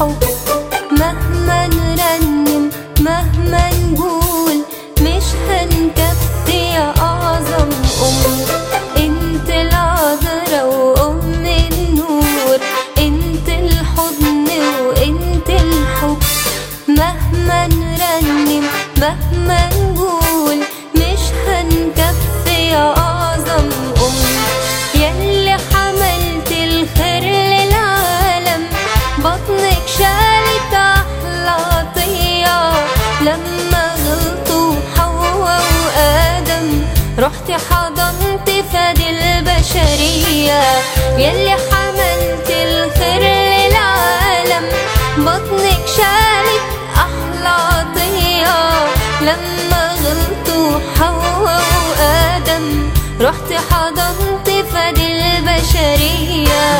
الحب. مهما نرنم مهما نقول مش هنكفي يا أعظم انت العذرا وأم النور، انت الحضن وانت الحب. مهما نرنم مهما نقول مش هنكفي يا أعظم يلي حملت الخير للعالم. بطنك شالت أحلى عطية لما غلطوا حواء وآدم، رحت حضنت فدي البشرية. يلي حملت الخير للعالم، بطنك شالت أحلى عطية لما غلطوا حواء وآدم، رحت حضنت فدي البشرية.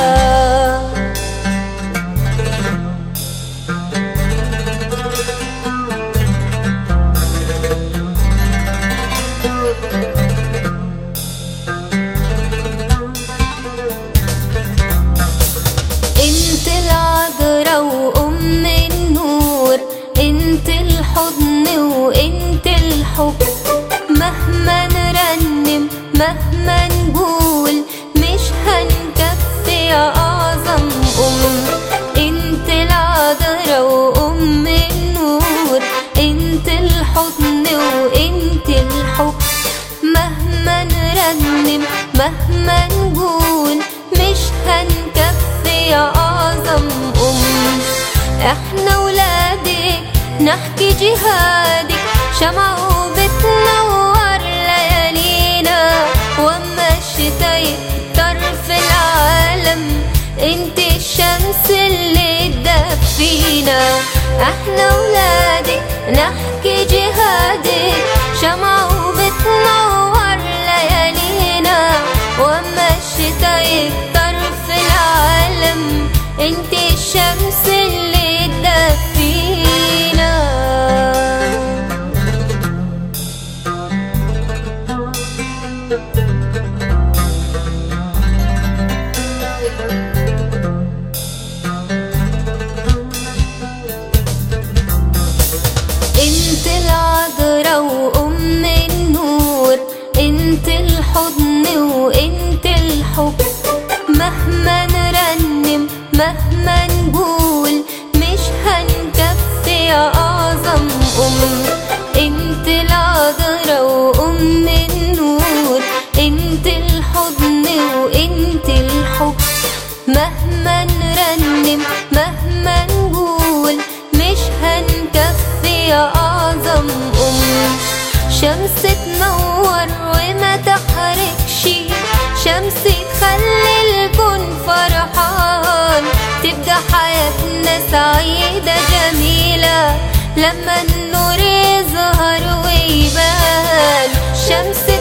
انت العذرا وأم النور، انت الحضن وانت الحب. مهما نرنم مهما نقول مش هنكفي يا أعظم انت العذرا وأم النور، انت الحضن وانت الحب. مهما نرنم مهما نقول مش هنكفي يا أعظم احنا ولادك نحكي جهادك، شمعة وبتنور ليالينا. واما الشتا يكتر في العالم، انت الشمس اللي تدفينا. احنا ولادك نحكي جهادك، شمعة وبتنور ليالينا. واما الشتا يكتر في العالم، انت الشمس اللي تدفينا. انت العذرا وأم النور، انت الحضن وانت الحب. مهما نرنم مهما نقول مش هنكفي يا أعظم انت العذرا وأم النور، انت الحضن وانت الحب. مهما نرنم مهما نقول مش هنكفي يا أعظم شمس تنور وما تحرقش، شمس تخلي الكون فرحان. تبقى حياتنا سعيدة جميلة لما النور يظهر ويبان. شمس